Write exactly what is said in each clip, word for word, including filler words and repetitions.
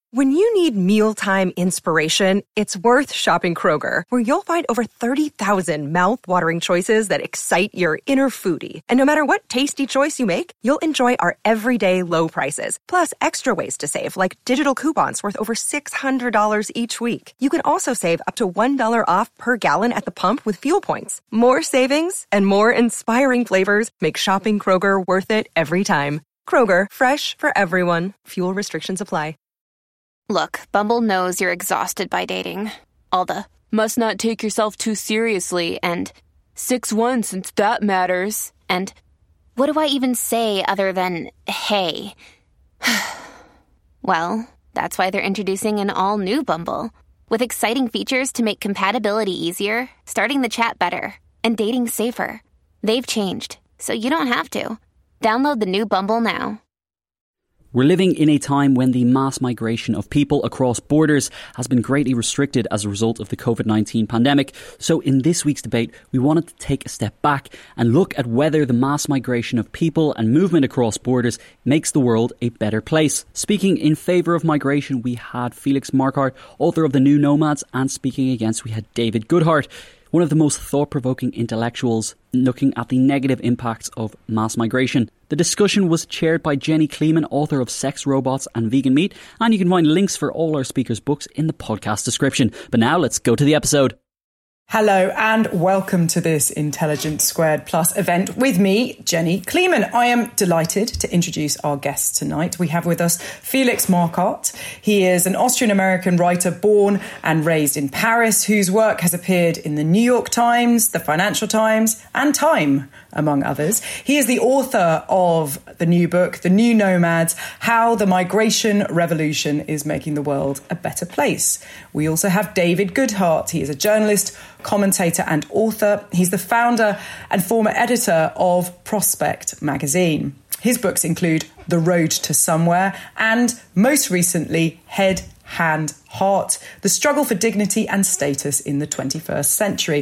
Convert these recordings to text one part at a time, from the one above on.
When you need mealtime inspiration, it's worth shopping Kroger, where you'll find over thirty thousand mouth-watering choices that excite your inner foodie. And no matter what tasty choice you make, you'll enjoy our everyday low prices, plus extra ways to save, like digital coupons worth over six hundred dollars each week. You can also save up to one dollar off per gallon at the pump with fuel points. More savings and more inspiring flavors make shopping Kroger worth it every time. Kroger, fresh for everyone. Fuel restrictions apply. Look, Bumble knows you're exhausted by dating. All the, must not take yourself too seriously, and six one since that matters, and what do I even say other than, hey? Well, that's why they're introducing an all-new Bumble, with exciting features to make compatibility easier, starting the chat better, and dating safer. They've changed, so you don't have to. Download the new Bumble now. We're living in a time when the mass migration of people across borders has been greatly restricted as a result of the covid nineteen pandemic. So in this week's debate, we wanted to take a step back and look at whether the mass migration of people and movement across borders makes the world a better place. Speaking in favour of migration, we had Felix Marquardt, author of The New Nomads, and speaking against, we had David Goodhart, one of the most thought-provoking intellectuals looking at the negative impacts of mass migration. The discussion was chaired by Jenny Kleeman, author of Sex, Robots and Vegan Meat, and you can find links for all our speakers' books in the podcast description. But now let's go to the episode. Hello and welcome to this Intelligence Squared Plus event with me, Jenny Kleeman. I am delighted to introduce our guests tonight. We have with us Felix Marquardt. He is an Austrian-American writer born and raised in Paris, whose work has appeared in the New York Times, the Financial Times and Time, among others. He is the author of the new book, The New Nomads, How the Migration Revolution is Making the World a Better Place. We also have David Goodhart. He is a journalist, commentator and author. He's the founder and former editor of Prospect magazine. His books include The Road to Somewhere and, most recently, Head, Hand, Heart, The Struggle for Dignity and Status in the twenty-first Century.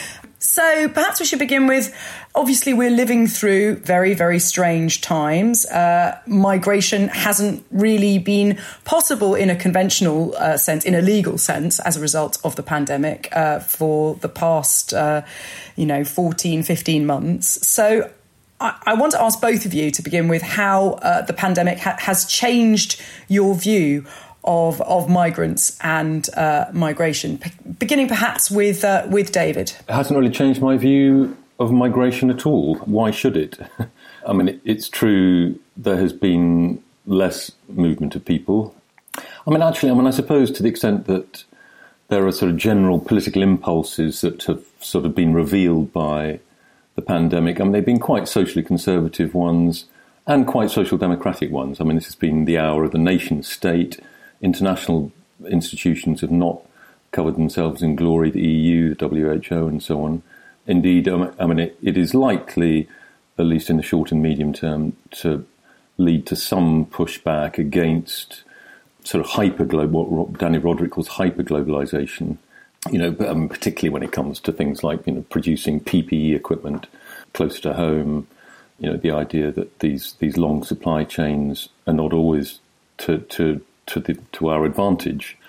So perhaps we should begin with, obviously we're living through very, very strange times. Uh, migration hasn't really been possible in a conventional uh, sense, in a legal sense, as a result of the pandemic uh, for the past, uh, you know, fourteen, fifteen months. So I, I want to ask both of you to begin with how uh, the pandemic ha- has changed your view of of migrants and uh, migration, P- beginning perhaps with uh, with David. It hasn't really changed my view of migration at all. Why should it? I mean, it, it's true there has been less movement of people. I mean, actually, I mean, I suppose to the extent that there are sort of general political impulses that have sort of been revealed by the pandemic. I mean, they've been quite socially conservative ones and quite social democratic ones. I mean, this has been the hour of the nation state. International institutions have not covered themselves in glory, the E U, the W H O and so on. Indeed, I mean, it, it is likely, at least in the short and medium term, to lead to some pushback against sort of hyper-global, what Danny Roderick calls hyper-globalization, you know, but, um, particularly when it comes to things like, you know, producing P P E equipment closer to home, you know, the idea that these, these long supply chains are not always to, to to the to our advantage.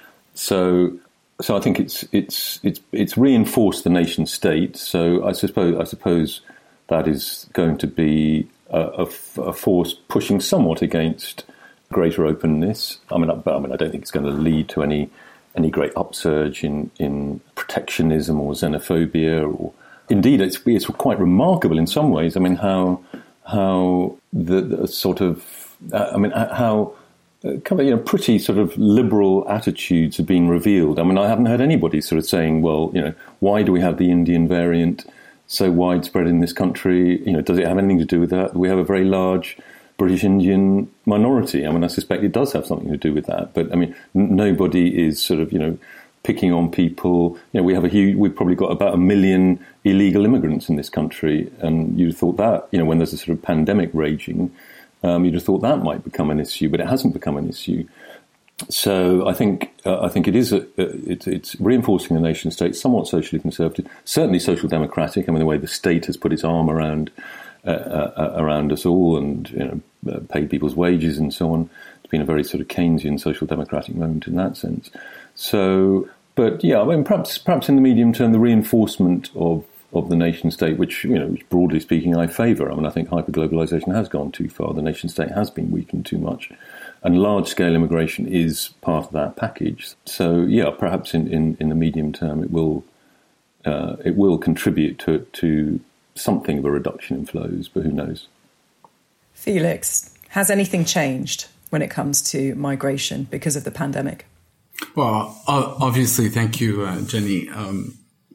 So so I think it's it's it's it's reinforced the nation state. So I suppose I suppose that is going to be a, a, a force pushing somewhat against greater openness. I mean, but I mean, I don't think it's going to lead to any any great upsurge in, in protectionism or xenophobia. Or indeed, it's it's quite remarkable in some ways. I mean, how how the, the sort of uh, I mean how. Uh, kind of, you know, pretty sort of liberal attitudes have been revealed. I mean, I haven't heard anybody sort of saying, well, you know, why do we have the Indian variant so widespread in this country? You know, does it have anything to do with that? We have a very large British Indian minority. I mean, I suspect it does have something to do with that. But I mean, n- nobody is sort of, you know, picking on people. You know, we have a huge, we've probably got about a million illegal immigrants in this country. And you'd have thought that, you know, when there's a sort of pandemic raging, Um, you'd have thought that might become an issue, but it hasn't become an issue. So I think uh, I think it is a, it, it's reinforcing the nation state, somewhat socially conservative, certainly social democratic. I mean, the way the state has put its arm around uh, uh, around us all and, you know, uh, paid people's wages and so on. It's been a very sort of Keynesian social democratic moment in that sense. So, but yeah, I mean, perhaps perhaps in the medium term, the reinforcement of, of the nation state, which, you know, which broadly speaking, I favour. I mean, I think hyperglobalisation has gone too far. The nation state has been weakened too much. And large-scale immigration is part of that package. So, yeah, perhaps in, in, in the medium term, it will uh, it will contribute to to something of a reduction in flows, but who knows? Felix, has anything changed when it comes to migration because of the pandemic? Well, obviously, thank you, uh, Jenny. Um,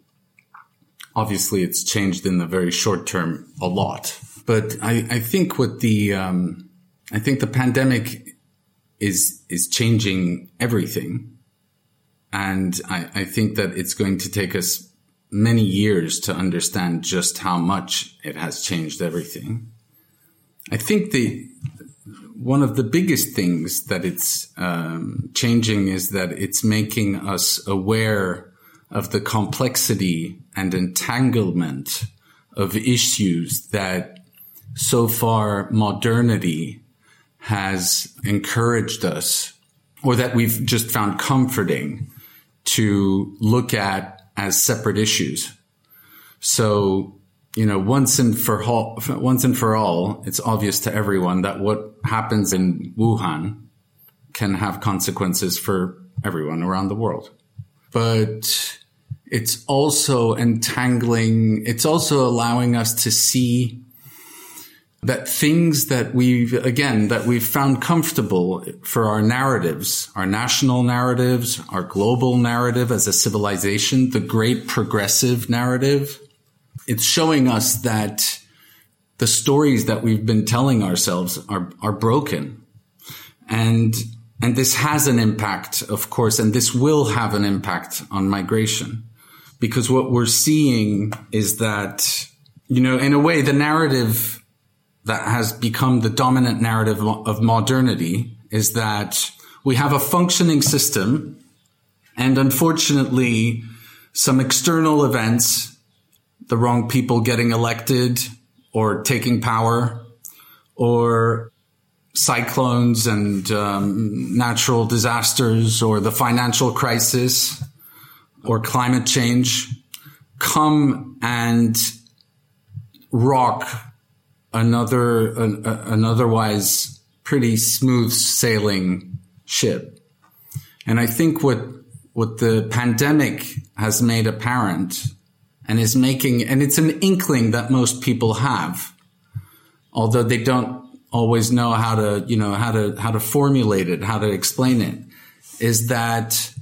obviously, it's changed in the very short term a lot. But I, I think what the um, I think the pandemic is is changing everything. And I, I think that it's going to take us many years to understand just how much it has changed everything. I think the one of the biggest things that it's um, changing is that it's making us aware of the complexity and entanglement of issues that so far modernity has encouraged us, or that we've just found comforting to look at as separate issues. So, you know, once and for all, once and for all, it's obvious to everyone that what happens in Wuhan can have consequences for everyone around the world. But it's also entangling, it's also allowing us to see that things that we've, again, that we've found comfortable for our narratives, our national narratives, our global narrative as a civilization, the great progressive narrative, it's showing us that the stories that we've been telling ourselves are, are broken. And, and this has an impact, of course, and this will have an impact on migration. Because what we're seeing is that, you know, in a way, the narrative that has become the dominant narrative of modernity is that we have a functioning system, and unfortunately, some external events, the wrong people getting elected or taking power, or cyclones and um, natural disasters, or the financial crisis, or climate change, come and rock another an, an otherwise pretty smooth sailing ship. And I think what what the pandemic has made apparent and is making, and it's an inkling that most people have, although they don't always know how to, you know, how to how to formulate it, how to explain it, is that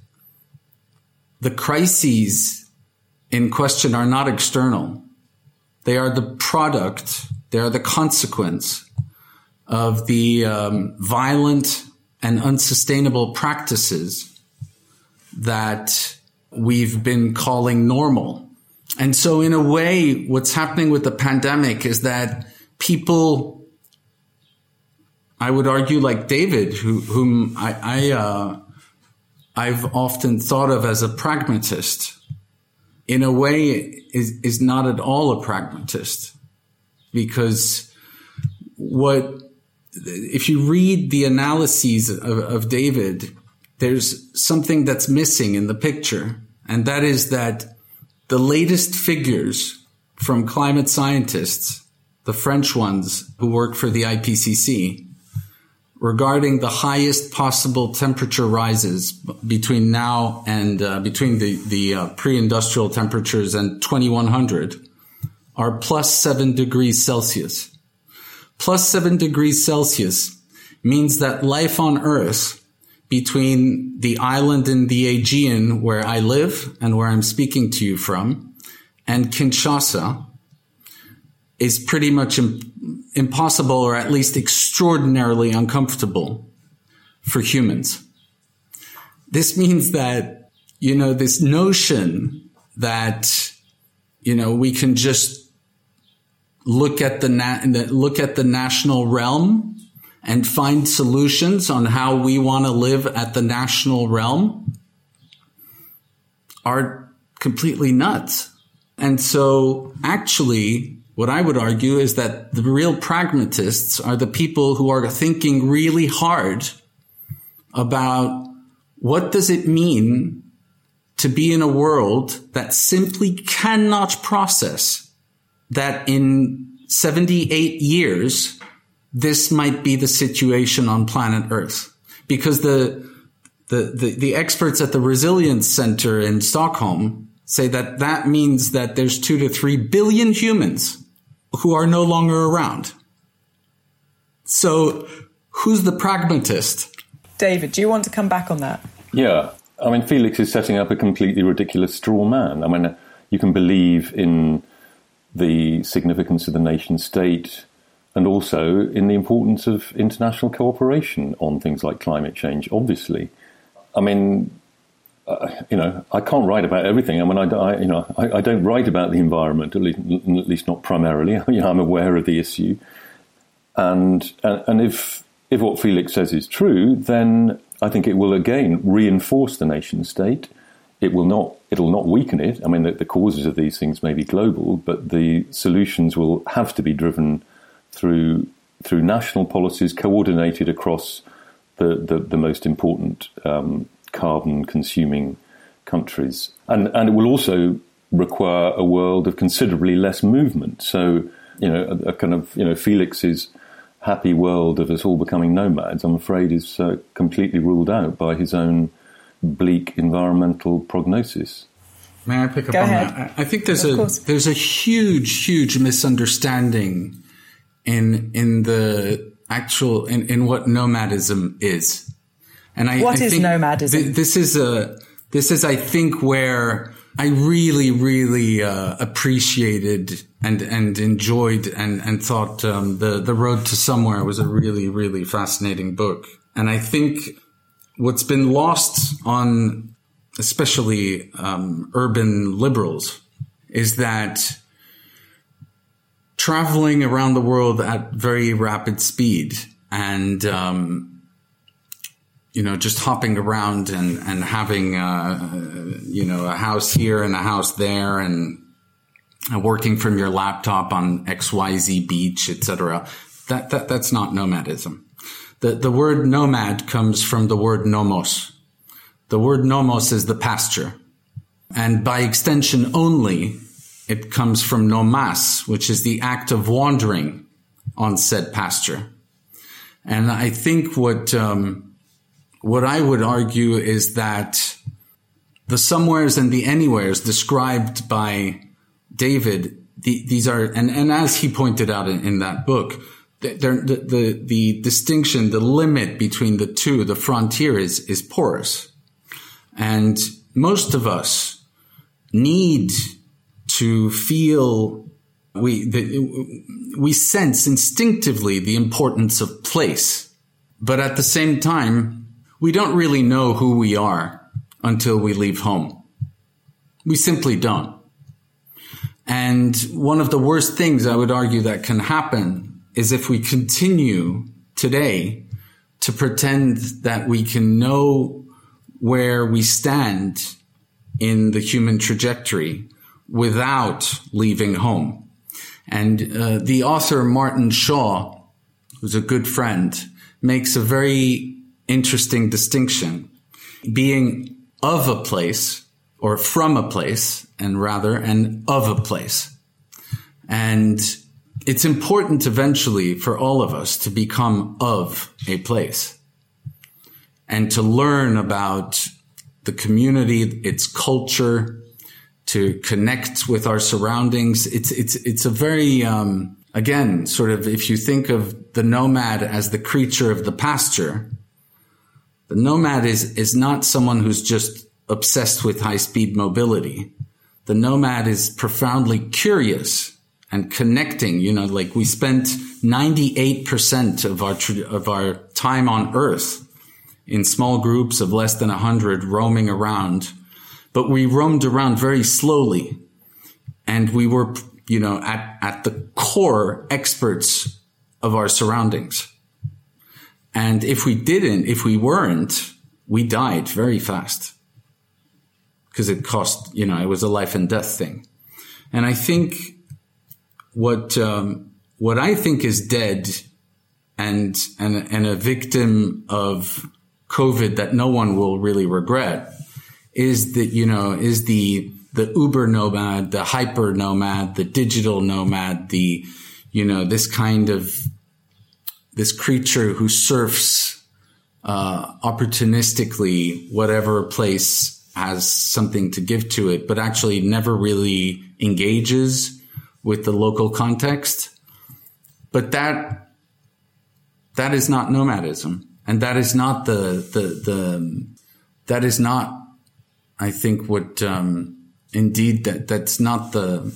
the crises in question are not external. They are the product, they are the consequence of the um, violent and unsustainable practices that we've been calling normal. And so in a way, what's happening with the pandemic is that people, I would argue like David, who, whom I, I uh, I've often thought of as a pragmatist, in a way is, is not at all a pragmatist. Because what, if you read the analyses of, of David, there's something that's missing in the picture. And that is that the latest figures from climate scientists, the French ones who work for the I P C C, regarding the highest possible temperature rises between now and uh, between the, the uh, pre-industrial temperatures and twenty-one hundred are plus seven degrees Celsius. Plus seven degrees Celsius means that life on Earth between the island in the Aegean where I live and where I'm speaking to you from and Kinshasa is pretty much im- impossible, or at least extraordinarily uncomfortable for humans. This means that, you know, this notion that, you know, we can just look at the na- look at the national realm and find solutions on how we want to live at the national realm are completely nuts. And so actually, what I would argue is that the real pragmatists are the people who are thinking really hard about what does it mean to be in a world that simply cannot process that in seventy-eight years, this might be the situation on planet Earth. Because the, the, the, the experts at the Resilience Center in Stockholm say that that means that there's two to three billion humans who are no longer around. So who's the pragmatist? David, do you want to come back on that? Yeah. I mean, Felix is setting up a completely ridiculous straw man. I mean, you can believe in the significance of the nation state and also in the importance of international cooperation on things like climate change, obviously. I mean, uh, you know, I can't write about everything. I mean, I, I you know, I, I don't write about the environment, at least, at least not primarily. You know, I'm aware of the issue. And, and, and if, if what Felix says is true, then I think it will again reinforce the nation state. It will not, it'll not weaken it. I mean, the, the causes of these things may be global, but the solutions will have to be driven through through national policies coordinated across the, the, the most important um, carbon-consuming countries. And, and it will also require a world of considerably less movement. So, you know, a, a kind of, you know, Felix's happy world of us all becoming nomads, I'm afraid, is uh, completely ruled out by his own bleak environmental prognosis. May I pick up Go on ahead. that? I think there's Of a course. there's a huge, huge misunderstanding in in the actual in, in what nomadism is. And I, What I is think nomadism? th- this is a this is I think where I really, really uh, appreciated and and enjoyed and and thought um, the the Road to Somewhere was a really, really fascinating book. And I think what's been lost on especially um, urban liberals is that traveling around the world at very rapid speed and um, you know, just hopping around and, and having, uh, you know, a house here and a house there and working from your laptop on X Y Z beach, et cetera. That, that, that's not nomadism. The, the word nomad comes from the word nomos. The word nomos is the pasture. And by extension only, it comes from nomas, which is the act of wandering on said pasture. And I think what, um, What I would argue is that the somewheres and the anywheres described by David, the, these are, and, and as he pointed out in, in that book, the, the, the distinction, the limit between the two, the frontier is, is porous. And most of us need to feel, we, the, we sense instinctively the importance of place. But at the same time, we don't really know who we are until we leave home. We simply don't. And one of the worst things I would argue that can happen is if we continue today to pretend that we can know where we stand in the human trajectory without leaving home. And uh, the author Martin Shaw, who's a good friend, makes a very interesting distinction. Being of a place or from a place and rather and of a place. And it's important eventually for all of us to become of a place and to learn about the community, its culture, to connect with our surroundings. It's, it's, it's a very, um, again, sort of, if you think of the nomad as the creature of the pasture, the nomad is, is not someone who's just obsessed with high-speed mobility. The nomad is profoundly curious and connecting. You know, like we spent ninety-eight percent of our of our time on Earth in small groups of less than one hundred roaming around. But we roamed around very slowly. And we were, you know, at, at the core experts of our surroundings. And if we didn't, if we weren't, we died very fast because it cost, you know, it was a life and death thing. And I think what, um, what I think is dead and, and, and a victim of COVID that no one will really regret is that, you know, is the, the Uber nomad, the hyper nomad, the digital nomad, the, you know, this kind of, this creature who surfs, uh, opportunistically whatever place has something to give to it, but actually never really engages with the local context. But that, that is not nomadism. And that is not the, the, the, that is not, I think, what, um, indeed, that that's not the.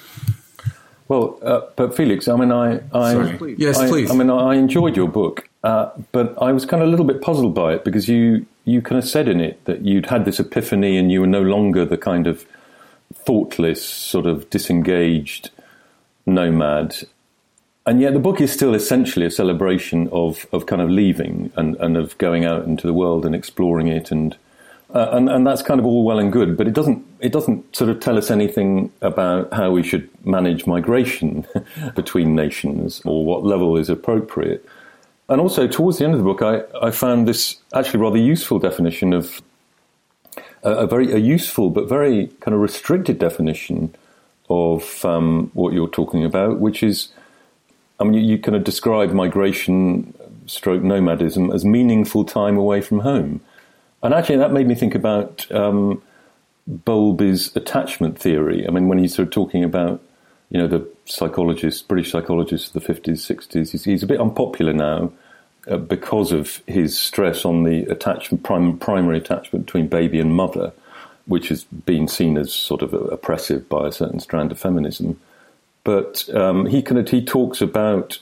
Well, uh, but Felix, I mean, I, I Sorry. Yes, I, please. I mean, I enjoyed your book, uh, but I was kind of a little bit puzzled by it because you, you kind of said in it that you'd had this epiphany and you were no longer the kind of thoughtless, sort of disengaged nomad. And yet the book is still essentially a celebration of, of kind of leaving and, and of going out into the world and exploring it. And, uh, and and that's kind of all well and good, but it doesn't it doesn't sort of tell us anything about how we should manage migration between nations or what level is appropriate. And also, towards the end of the book, I, I found this actually rather useful definition of a, a very a useful but very kind of restricted definition of um, what you're talking about, which is, I mean, you, you kind of describe migration stroke nomadism as meaningful time away from home. And actually that made me think about um, Bowlby's attachment theory. I mean, when he's sort of talking about, you know, the psychologist, British psychologist of the fifties, sixties, he's, he's a bit unpopular now uh, because of his stress on the attachment, prim- primary attachment between baby and mother, which has been seen as sort of oppressive by a certain strand of feminism. But um, he kind of he talks about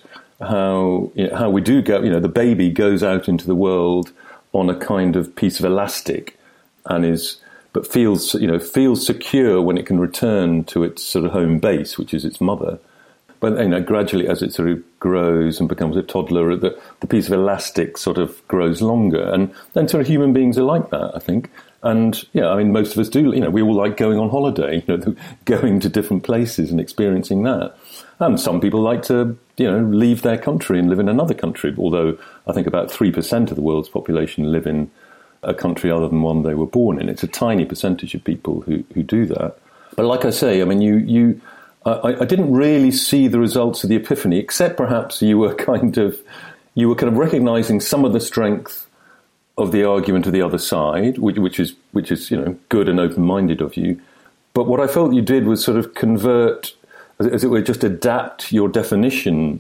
how you know, how we do go. You know, the baby goes out into the world on a kind of piece of elastic, and is but feels you know feels secure when it can return to its sort of home base, which is its mother. But you know, gradually as it sort of grows and becomes a toddler, the, the piece of elastic sort of grows longer, and then sort of human beings are like that, I think. And yeah, I mean, most of us do. You know, we all like going on holiday, you know, going to different places and experiencing that. And some people like to, you know, leave their country and live in another country. Although I think about three percent of the world's population live in a country other than one they were born in. It's a tiny percentage of people who, who do that. But like I say, I mean, you, you, I, I didn't really see the results of the epiphany, except perhaps you were kind of, you were kind of recognizing some of the strength of the argument of the other side, which, which is which is you know good and open-minded of you. But what I felt you did was sort of convert, as, as it were, just adapt your definition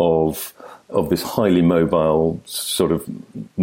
of of this highly mobile sort of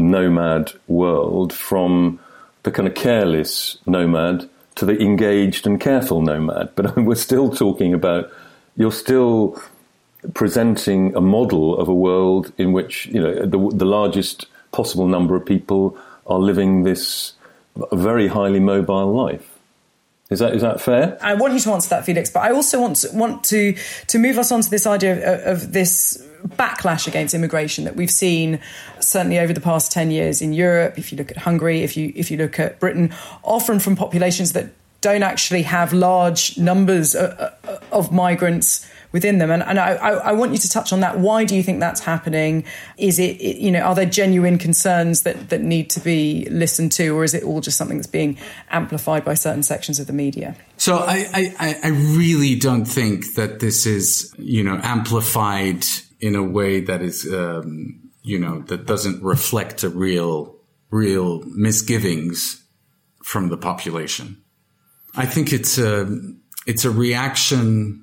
nomad world from the kind of careless nomad to the engaged and careful nomad. But I mean, we're still talking about, you're still presenting a model of a world in which you know the, the largest possible number of people are living this very highly mobile life. Is that is that fair? I want you to answer that, Felix, but I also want to, want to to move us on to this idea of, of this backlash against immigration that we've seen certainly over the past ten years in Europe. If you look at Hungary, if you if you look at Britain, often from populations that don't actually have large numbers of, of migrants within them. And, and I, I want you to touch on that. Why do you think that's happening? Is it, it, you know, are there genuine concerns that, that need to be listened to, or is it all just something that's being amplified by certain sections of the media? So I, I, I really don't think that this is, you know, amplified in a way that is, um, you know, that doesn't reflect a real, real misgivings from the population. I think it's a, it's a reaction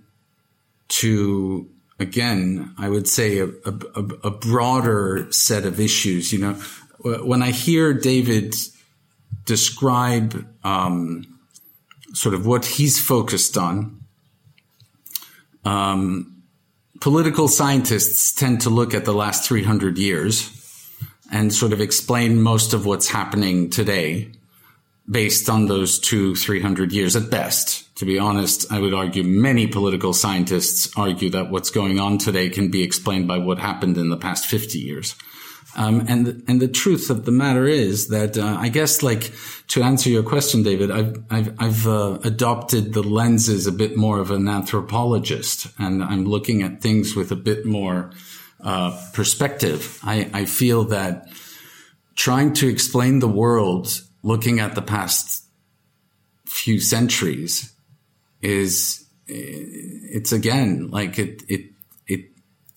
to, again, I would say a, a, a broader set of issues. You know, when I hear David describe um, sort of what he's focused on, um, political scientists tend to look at the last three hundred years and sort of explain most of what's happening today based on those two, three hundred years at best. To be honest, I would argue many political scientists argue that what's going on today can be explained by what happened in the past fifty years. Um, and, and the truth of the matter is that, uh, I guess, like, to answer your question, David, I've, I've, I've, uh, adopted the lenses a bit more of an anthropologist, and I'm looking at things with a bit more, uh, perspective. I, I feel that trying to explain the world looking at the past few centuries is, it's again, like it, it, it,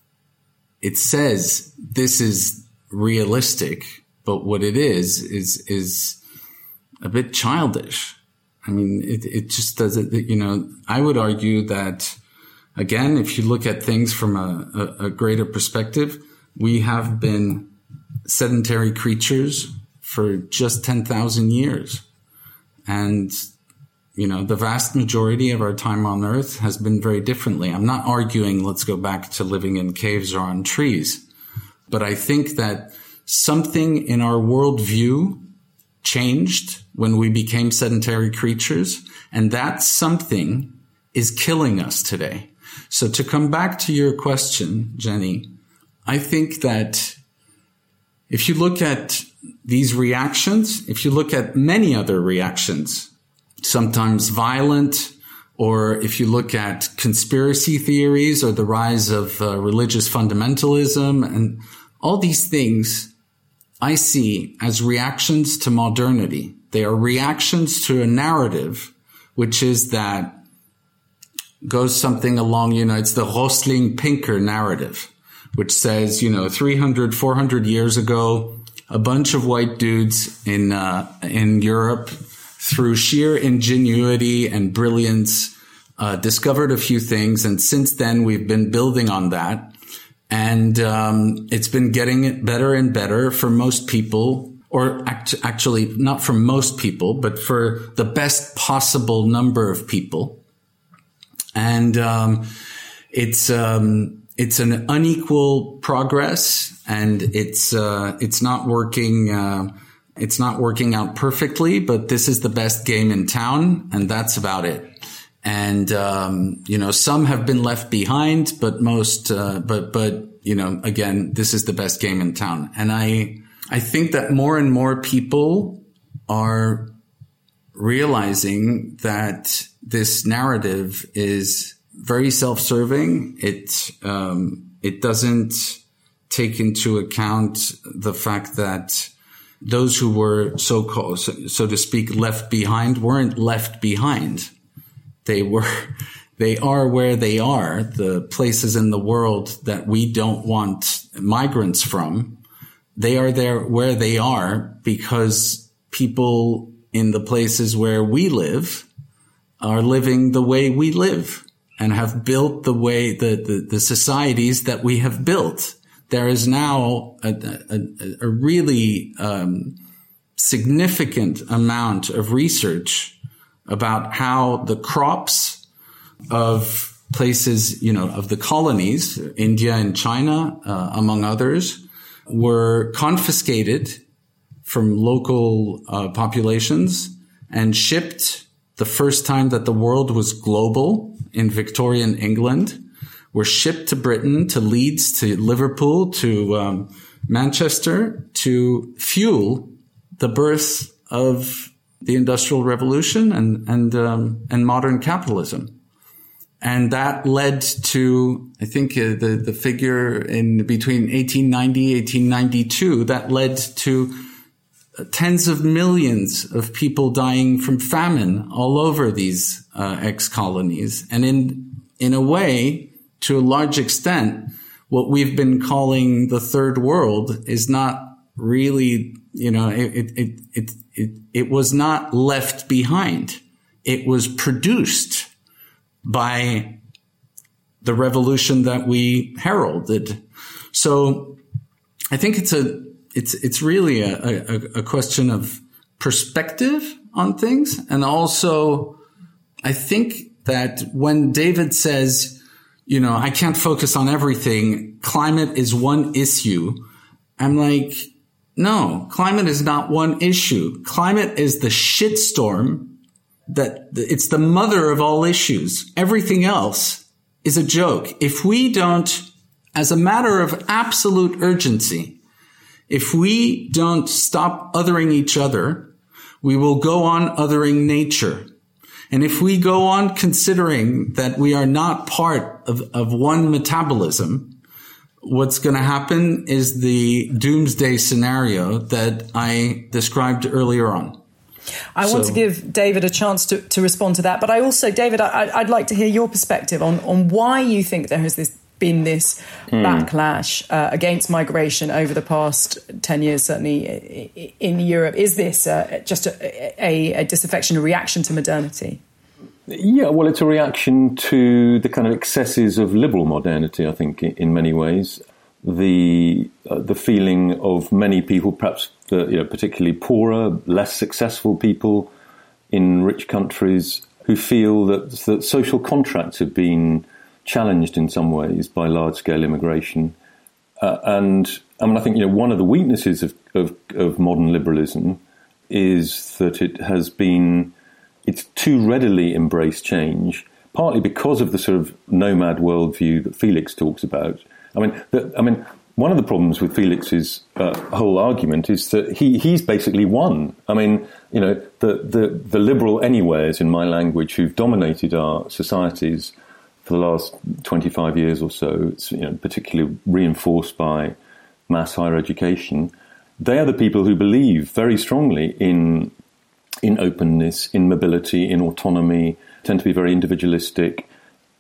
it says this is realistic, but what it is, is, is a bit childish. I mean, it, it just doesn't, you know, I would argue that, again, if you look at things from a, a, a greater perspective, we have been sedentary creatures for just ten thousand years. And, you know, the vast majority of our time on Earth has been very differently. I'm not arguing let's go back to living in caves or on trees, but I think that something in our worldview changed when we became sedentary creatures, and that something is killing us today. So to come back to your question, Jenny, I think that if you look at these reactions, if you look at many other reactions, sometimes violent, or if you look at conspiracy theories or the rise of uh, religious fundamentalism and all these things, I see as reactions to modernity. They are reactions to a narrative, which is that goes something along, you know, it's the Rosling-Pinker narrative, which says, you know, three hundred, four hundred years ago, a bunch of white dudes in, uh, in Europe, through sheer ingenuity and brilliance, uh, discovered a few things. And since then, we've been building on that. And, um, it's been getting better and better for most people, or act- actually not for most people, but for the best possible number of people. And, um, it's, um, it's an unequal progress, and it's, uh, it's not working, uh, it's not working out perfectly, but this is the best game in town, and that's about it. And, um, you know, some have been left behind, but most, uh, but, but, you know, again, this is the best game in town. And I, I think that more and more people are realizing that this narrative is very self-serving. It, um, it doesn't take into account the fact that those who were so-called, so, so to speak, left behind weren't left behind. They were, they are where they are, the places in the world that we don't want migrants from. They are there where they are because people in the places where we live are living the way we live and have built the way, the, the, the societies that we have built. There is now a, a, a really um, significant amount of research about how the crops of places, you know, of the colonies, India and China, uh, among others, were confiscated from local uh, populations and shipped the first time that the world was global in Victorian England, were shipped to Britain, to Leeds, to Liverpool, to um, Manchester, to fuel the birth of the Industrial Revolution and and um, and modern capitalism. And that led to, I think, uh, the the figure in between eighteen ninety, eighteen ninety-two, that led to tens of millions of people dying from famine all over these uh, ex-colonies. And in in a way, to a large extent, what we've been calling the third world is not really, you know, it, it, it, it, it was not left behind. It was produced by the revolution that we heralded. So I think it's a, it's, it's really a, a, a question of perspective on things. And also, I think that when David says, you know, I can't focus on everything, climate is one issue, I'm like, no, climate is not one issue. Climate is the shitstorm that it's the mother of all issues. Everything else is a joke. If we don't, as a matter of absolute urgency, if we don't stop othering each other, we will go on othering nature. And if we go on considering that we are not part of, of one metabolism, what's going to happen is the doomsday scenario that I described earlier on. I so, want to give David a chance to, to respond to that. But I also, David, I, I'd like to hear your perspective on, on why you think there has this been this hmm. backlash uh, against migration over the past ten years, certainly in Europe. Is this uh, just a, a, a disaffection, a reaction to modernity? Yeah, well, it's a reaction to the kind of excesses of liberal modernity, I think, in many ways. The uh, the feeling of many people, perhaps the, you know, particularly poorer, less successful people in rich countries, who feel that, that social contracts have been challenged in some ways by large-scale immigration. Uh, and I mean, I think, you know, one of the weaknesses of, of, of modern liberalism is that it has been, it's too readily embraced change, partly because of the sort of nomad worldview that Felix talks about. I mean, the, I mean, one of the problems with Felix's uh, whole argument is that he, he's basically won. I mean, you know, the, the, the liberal anywheres, in my language, who've dominated our societies for the last twenty-five years or so, it's, you know, particularly reinforced by mass higher education, they are the people who believe very strongly in in openness, in mobility, in autonomy, tend to be very individualistic,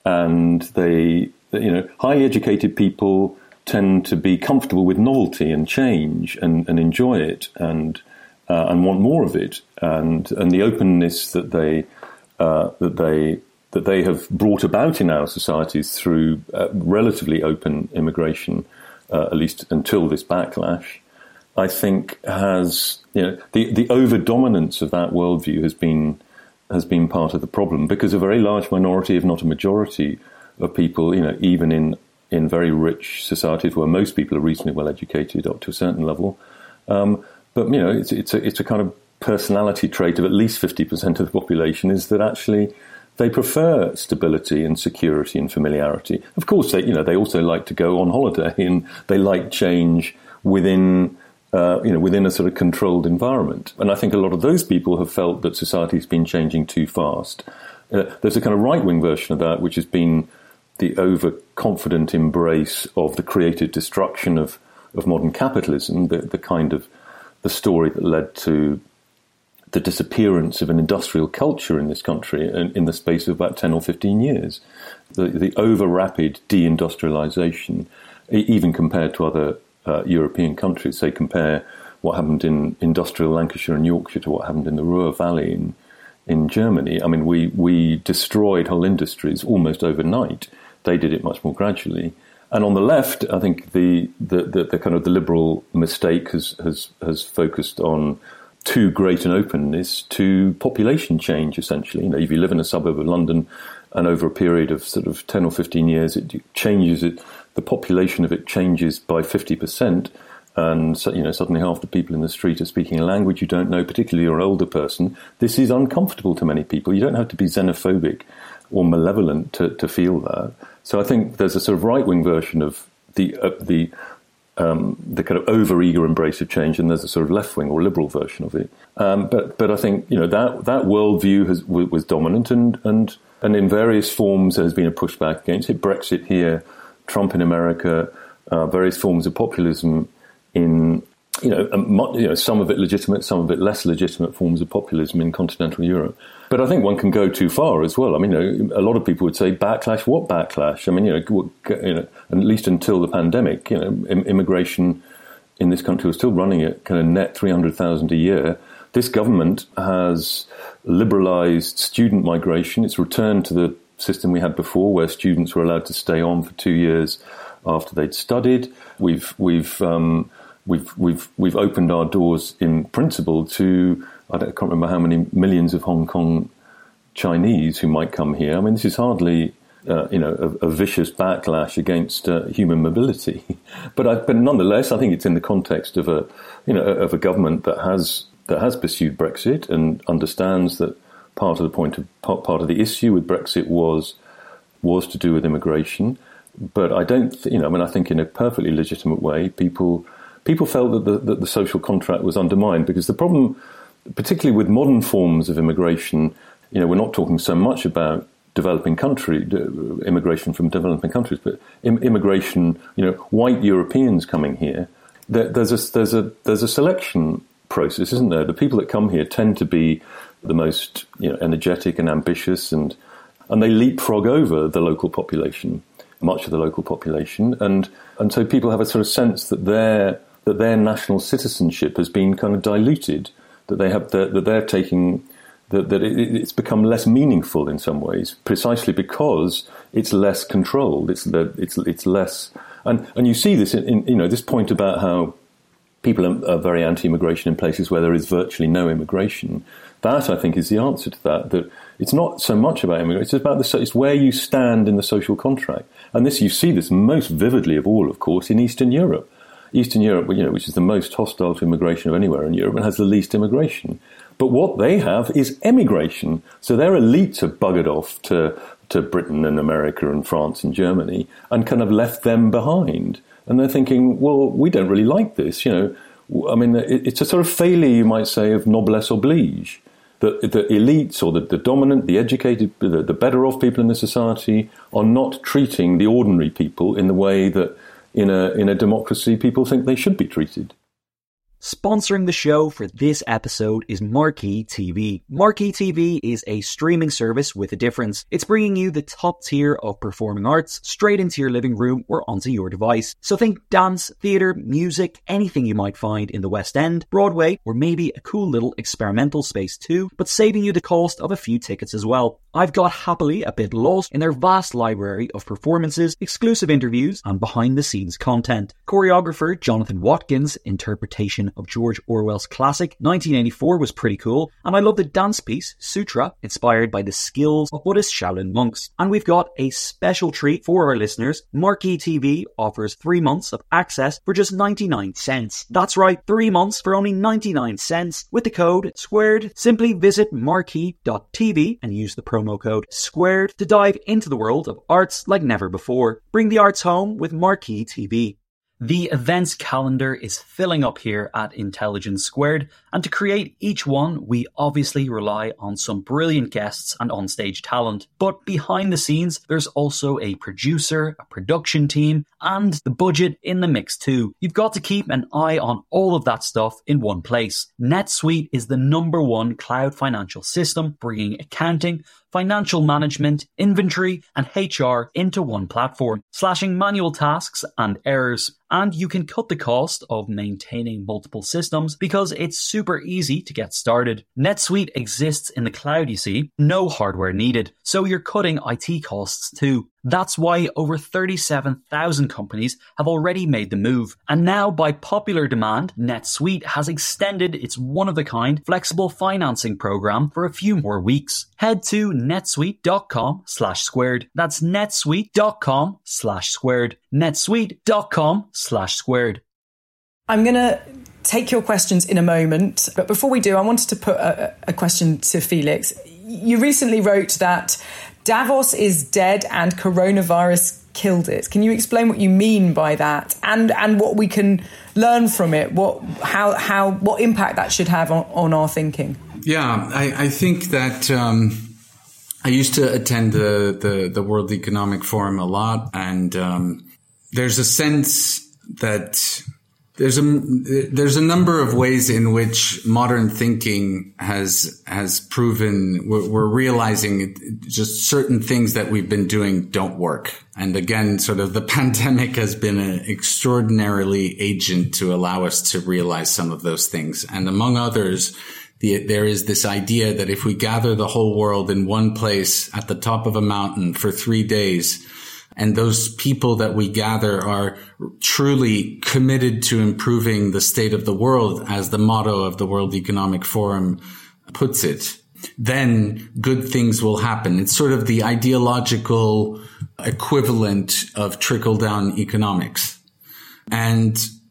and they, you know, highly educated people tend to be comfortable with novelty and change and, and enjoy it and uh, and want more of it, and and the openness that they uh, that they that they have brought about in our societies through uh, relatively open immigration, uh, at least until this backlash, I think has, you know, the, the over-dominance of that worldview has been has been part of the problem, because a very large minority, if not a majority, of people, you know, even in, in very rich societies where most people are reasonably well educated up to a certain level, um, but, you know, it's, it's, a, it's a kind of personality trait of at least fifty percent of the population is that actually they prefer stability and security and familiarity. Of course, they, you know, they also like to go on holiday and they like change within, uh, you know, within a sort of controlled environment. And I think a lot of those people have felt that society's been changing too fast. Uh, there's a kind of right-wing version of that, which has been the overconfident embrace of the creative destruction of, of modern capitalism, the, the kind of the story that led to the disappearance of an industrial culture in this country in, in the space of about ten or fifteen years. The, the over-rapid deindustrialization, even compared to other uh, European countries, say compare what happened in industrial Lancashire and Yorkshire to what happened in the Ruhr Valley in, in Germany. I mean, we, we destroyed whole industries almost overnight. They did it much more gradually. And on the left, I think the, the, the, the kind of the liberal mistake has, has, has focused on too great an openness to population change, essentially. You know, if you live in a suburb of London and over a period of sort of ten or fifteen years, it changes it, the population of it changes by fifty percent. And, so, you know, suddenly half the people in the street are speaking a language you don't know, particularly you're an older person. This is uncomfortable to many people. You don't have to be xenophobic or malevolent to, to feel that. So I think there's a sort of right-wing version of the uh, the Um, the kind of over-eager embrace of change, and there's a sort of left-wing or liberal version of it. Um, but but I think, you know, that that worldview has, was dominant, and, and and in various forms there has been a pushback against it. Brexit here, Trump in America, uh, various forms of populism in, you know, um, you know, some of it legitimate, some of it less legitimate forms of populism in continental Europe. But I think one can go too far as well. I mean, you know, a lot of people would say backlash. What backlash? I mean, you know, you know, at least until the pandemic, you know, immigration in this country was still running at kind of net three hundred thousand a year. This government has liberalised student migration. It's returned to the system we had before, where students were allowed to stay on for two years after they'd studied. We've we've um, we've we've we've opened our doors in principle to, I, don't, I can't remember how many millions of Hong Kong Chinese who might come here. I mean, this is hardly, uh, you know, a, a vicious backlash against uh, human mobility. but I, but nonetheless, I think it's in the context of a, you know, of a government that has that has pursued Brexit and understands that part of the point of part of the issue with Brexit was was to do with immigration. But I don't, th- you know, I mean, I think in a perfectly legitimate way, people people felt that the, that the social contract was undermined, because the problem, particularly with modern forms of immigration, you know, we're not talking so much about developing country, immigration from developing countries, but immigration, you know, white Europeans coming here, there, there's a there's a there's a selection process, isn't there? The people that come here tend to be the most, you know, energetic and ambitious, and and they leapfrog over the local population, much of the local population, and and so people have a sort of sense that their that their national citizenship has been kind of diluted, that they have that, that they're taking. That, that it, it's become less meaningful in some ways, precisely because it's less controlled. It's the, it's it's less, and and you see this in, in you know this point about how people are, are very anti-immigration in places where there is virtually no immigration. That, I think, is the answer to that. That it's not so much about immigration; it's about the it's where you stand in the social contract. And this you see this most vividly of all, of course, in Eastern Europe. Eastern Europe, you know, which is the most hostile to immigration of anywhere in Europe and has the least immigration. But what they have is emigration. So their elites are buggered off to, to Britain and America and France and Germany and kind of left them behind. And they're thinking, well, we don't really like this. You know, I mean, it's a sort of failure, you might say, of noblesse oblige. The, the elites or the, the dominant, the educated, the, the better off people in the society are not treating the ordinary people in the way that in a, in a democracy people think they should be treated. Sponsoring the show for this episode is Marquee T V. Marquee T V is a streaming service with a difference. It's bringing you the top tier of performing arts straight into your living room or onto your device. So think dance, theatre, music, anything you might find in the West End, Broadway, or maybe a cool little experimental space too, but saving you the cost of a few tickets as well. I've got happily a bit lost in their vast library of performances, exclusive interviews, and behind-the-scenes content. Choreographer Jonathan Watkins' interpretation of George Orwell's classic nineteen eighty-four was pretty cool, and I love the dance piece Sutra, inspired by the skills of Buddhist Shaolin monks. And we've got a special treat for our listeners. Marquee T V offers three months of access for just ninety-nine cents. That's right, three months for only ninety-nine cents with the code SQUARED. Simply visit marquee dot t v and use the promo code SQUARED to dive into the world of arts like never before. Bring the arts home with Marquee T V. The events calendar is filling up here at Intelligence Squared, and to create each one, we obviously rely on some brilliant guests and onstage talent. But behind the scenes, there's also a producer, a production team, and the budget in the mix too. You've got to keep an eye on all of that stuff in one place. NetSuite is the number one cloud financial system, bringing accounting, financial management, inventory, and H R into one platform, slashing manual tasks and errors. And you can cut the cost of maintaining multiple systems because it's super easy to get started. NetSuite exists in the cloud, you see, no hardware needed, so you're cutting I T costs too. That's why over thirty-seven thousand companies have already made the move. And now, by popular demand, NetSuite has extended its one-of-a-kind flexible financing program for a few more weeks. Head to netsuite.com slash squared. That's netsuite.com slash squared. netsuite.com slash squared. I'm going to take your questions in a moment, but before we do, I wanted to put a, a question to Felix. You recently wrote that Davos is dead and coronavirus killed it. Can you explain what you mean by that, and and what we can learn from it? What how how what impact that should have on, on our thinking? Yeah, I, I think that um, I used to attend the, the the World Economic Forum a lot, and um, there's a sense that there's a there's a number of ways in which modern thinking has has proven we're, we're realizing just certain things that we've been doing don't work. And again, sort of the pandemic has been an extraordinarily agent to allow us to realize some of those things. And among others, the, there is this idea that if we gather the whole world in one place at the top of a mountain for three days, and those people that we gather are truly committed to improving the state of the world, as the motto of the World Economic Forum puts it, then good things will happen. It's sort of the ideological equivalent of trickle-down economics. And,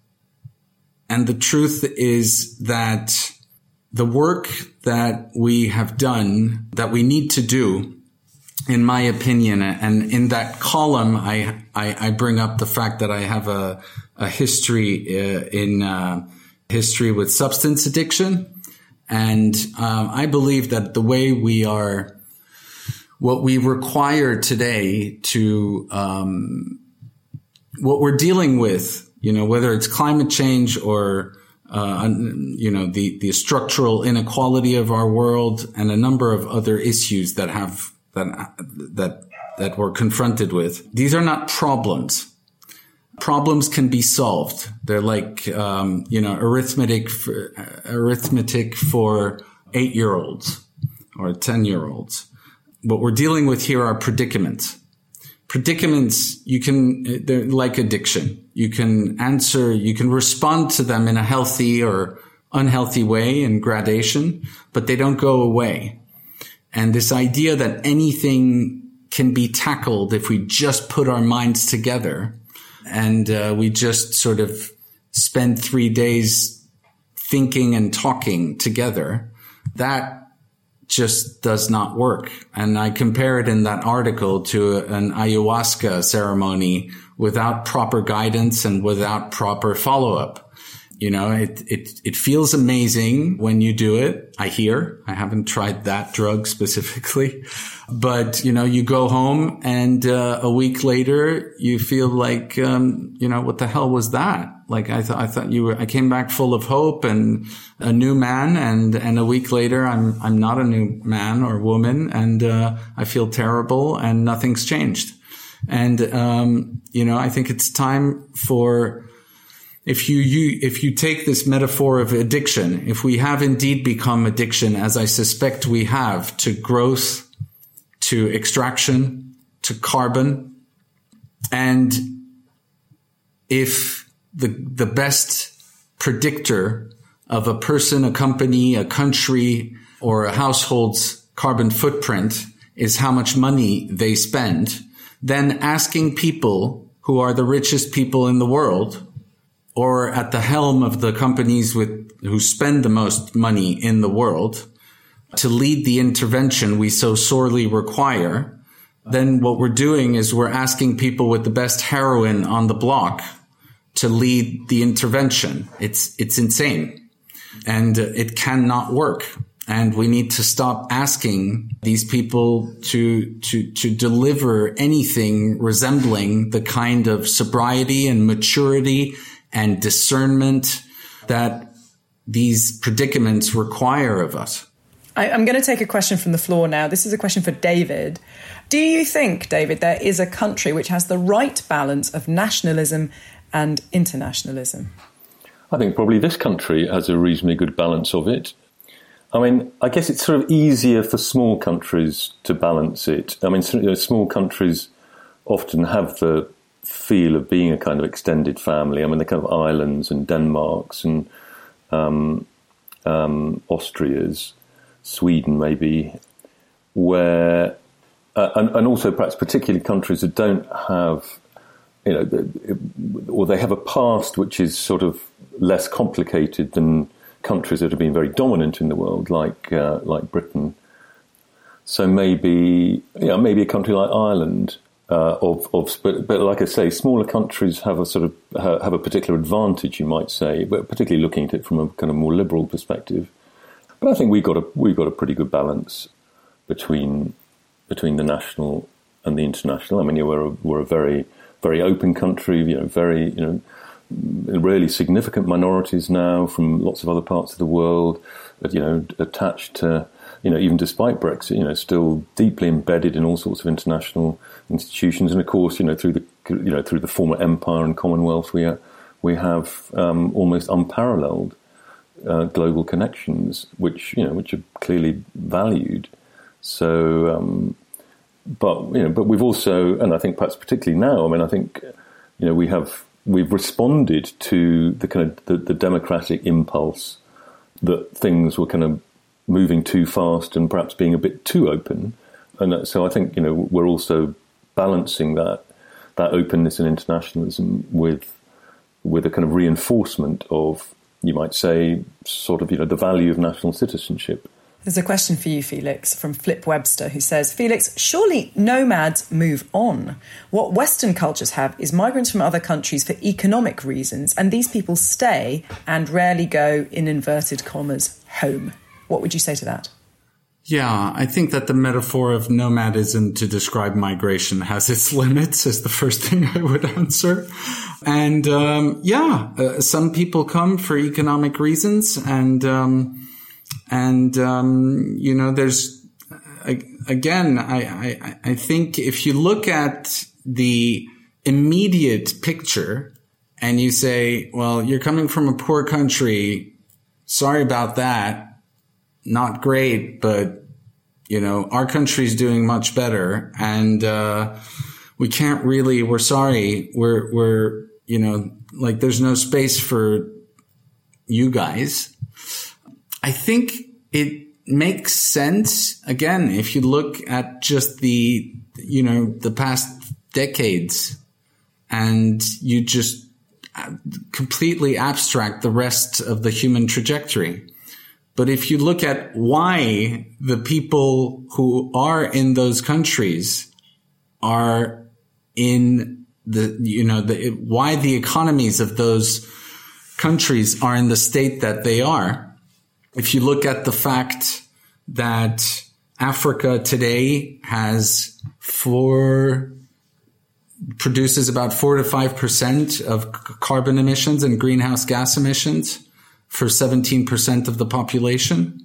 and the truth is that the work that we have done, that we need to do, in my opinion, and in that column, I, I, I bring up the fact that I have a, a history uh, in uh, history with substance addiction. And um, I believe that the way we are, what we require today to, um, what we're dealing with, you know, whether it's climate change or, uh, you know, the, the structural inequality of our world and a number of other issues that have, that, that, that we're confronted with. These are not problems. Problems can be solved. They're like, um, you know, arithmetic, for, uh, arithmetic for eight-year-olds or ten-year-olds. What we're dealing with here are predicaments. Predicaments, you can, they're like addiction. You can answer, you can respond to them in a healthy or unhealthy way in gradation, but they don't go away. And this idea that anything can be tackled if we just put our minds together and uh, we just sort of spend three days thinking and talking together, that just does not work. And I compare it in that article to an ayahuasca ceremony without proper guidance and without proper follow-up. You know, it, it, it feels amazing when you do it. I hear. I haven't tried that drug specifically, but you know, you go home and, uh, a week later you feel like, um, you know, what the hell was that? Like I thought, I thought you were, I came back full of hope and a new man. And, and a week later, I'm, I'm not a new man or woman. And, uh, I feel terrible and nothing's changed. And, um, you know, I think it's time for, If you, you, if you take this metaphor of addiction, if we have indeed become addiction, as I suspect we have, to growth, to extraction, to carbon, and if the, the best predictor of a person, a company, a country, or a household's carbon footprint is how much money they spend, then asking people who are the richest people in the world or at the helm of the companies with who spend the most money in the world to lead the intervention we so sorely require, then what we're doing is we're asking people with the best heroin on the block to lead the intervention. It's, it's insane. And it cannot work. And we need to stop asking these people to, to, to deliver anything resembling the kind of sobriety and maturity and discernment that these predicaments require of us. I, I'm going to take a question from the floor now. This is a question for David. Do you think, David, there is a country which has the right balance of nationalism and internationalism? I think probably this country has a reasonably good balance of it. I mean, I guess it's sort of easier for small countries to balance it. I mean, you know, small countries often have the feel of being a kind of extended family. I mean, the kind of Irelands and Denmarks and um, um, Austrias, Sweden maybe, where, uh, and, and also perhaps particularly countries that don't have, you know, or they have a past which is sort of less complicated than countries that have been very dominant in the world, like uh, like Britain. So maybe, you know, maybe a country like Ireland. Uh, of, of, but, but like I say, smaller countries have a sort of have a particular advantage, you might say, but particularly looking at it from a kind of more liberal perspective. But I think we got a we got a pretty good balance between between the national and the international. I mean, you know, we're a, we're a very very open country, you know, very you know, really significant minorities now from lots of other parts of the world, you know, attached to. You know, even despite Brexit, you know, still deeply embedded in all sorts of international institutions, and of course, you know, through the you know through the former Empire and Commonwealth, we are, we have um, almost unparalleled uh, global connections, which you know which are clearly valued. So, um, but you know, but we've also, and I think perhaps particularly now, I mean, I think you know we have we've responded to the kind of the, the democratic impulse that things were kind of moving too fast and perhaps being a bit too open. And so I think, you know, we're also balancing that that openness and internationalism with with a kind of reinforcement of, you might say, sort of, you know, the value of national citizenship. There's a question for you, Felix, from Flip Webster, who says, Felix, surely nomads move on. What Western cultures have is migrants from other countries for economic reasons, and these people stay and rarely go, in inverted commas, home. What would you say to that? Yeah, I think that the metaphor of nomadism to describe migration has its limits, is the first thing I would answer. And um, yeah, uh, some people come for economic reasons, and um, and um, you know, there's uh, again, I, I I think if you look at the immediate picture and you say, well, you're coming from a poor country, sorry about that. Not great, but, you know, our country's doing much better, and uh we can't really, we're sorry, we're, we're, you know, like there's no space for you guys. I think it makes sense, again, if you look at just the, you know, the past decades, and you just completely abstract the rest of the human trajectory. But if you look at why the people who are in those countries are in the, you know, the, why the economies of those countries are in the state that they are, if you look at the fact that Africa today has four, produces about four to five percent of carbon emissions and greenhouse gas emissions for seventeen percent of the population.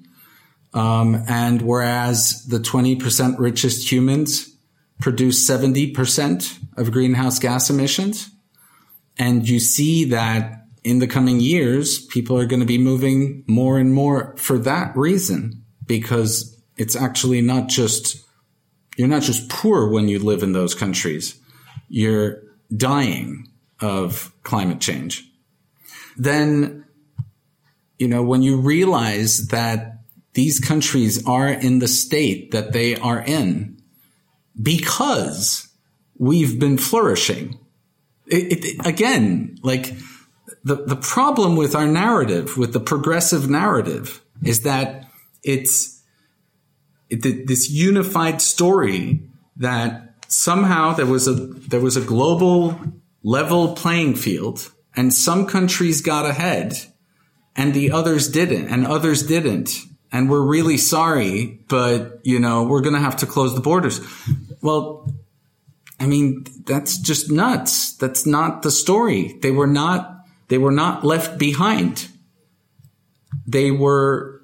Um, and whereas the twenty percent richest humans produce seventy percent of greenhouse gas emissions. And you see that in the coming years, people are going to be moving more and more for that reason, because it's actually not just, you're not just poor when you live in those countries. You're dying of climate change. Then, you know, when you realize that these countries are in the state that they are in because we've been flourishing. It, it, again, like the, the problem with our narrative, with the progressive narrative, is that it's it, this unified story that somehow there was a there was a global level playing field, and some countries got ahead and the others didn't, and others didn't. And we're really sorry, but, you know, we're going to have to close the borders. Well, I mean, that's just nuts. That's not the story. They were not, they were not left behind. They were,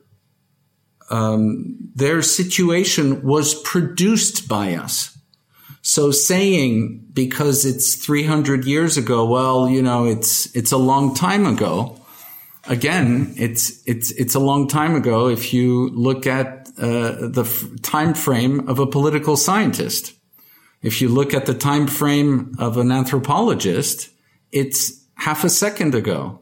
um, their situation was produced by us. So saying, because it's three hundred years ago, well, you know, it's, it's a long time ago. Again, it's, it's, it's a long time ago if you look at, uh, the f- time frame of a political scientist. If you look at the time frame of an anthropologist, it's half a second ago.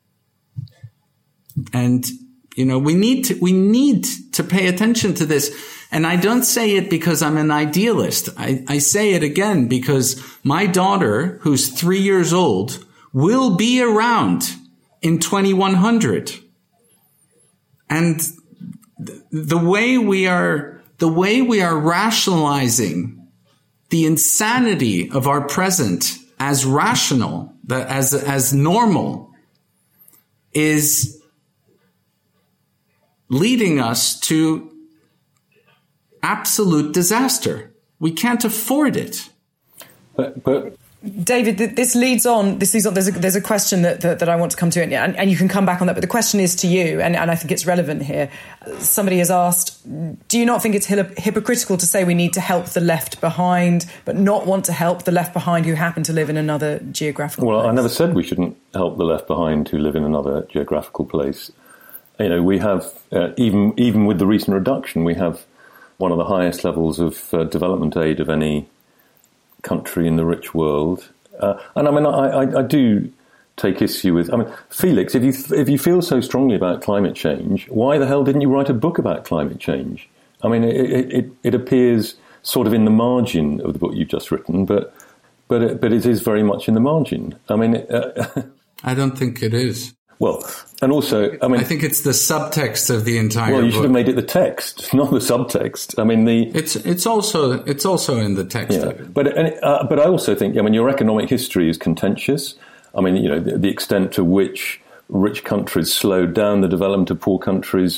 And, you know, we need to, we need to pay attention to this. And I don't say it because I'm an idealist. I, I say it again because my daughter, who's three years old, will be around in twenty-one hundred. And th- the way we are, the way we are rationalizing the insanity of our present as rational, as, as normal, is leading us to absolute disaster. We can't afford it. But, but David, this leads on. This leads on. There's a, there's a question that, that that I want to come to, and, and you can come back on that. But the question is to you, and, and I think it's relevant here. Somebody has asked, do you not think it's hypocritical to say we need to help the left behind, but not want to help the left behind who happen to live in another geographical well, place? I never said we shouldn't help the left behind who live in another geographical place. You know, we have, uh, even even with the recent reduction, we have one of the highest levels of uh, development aid of any country in the rich world. Uh, and I mean, I, I, I do take issue with, I mean, Felix, if you if you feel so strongly about climate change, why the hell didn't you write a book about climate change? I mean, it it, it appears sort of in the margin of the book you've just written, but but it, but it is very much in the margin. I mean, uh, I don't think it is. Well, and also, I mean, I think it's the subtext of the entire well, you book. should have made it the text, not the subtext. I mean, the it's it's also it's also in the text. Yeah, of it. but and, uh, but I also think, I mean, your economic history is contentious. I mean, you know, the, the extent to which rich countries slowed down the development of poor countries.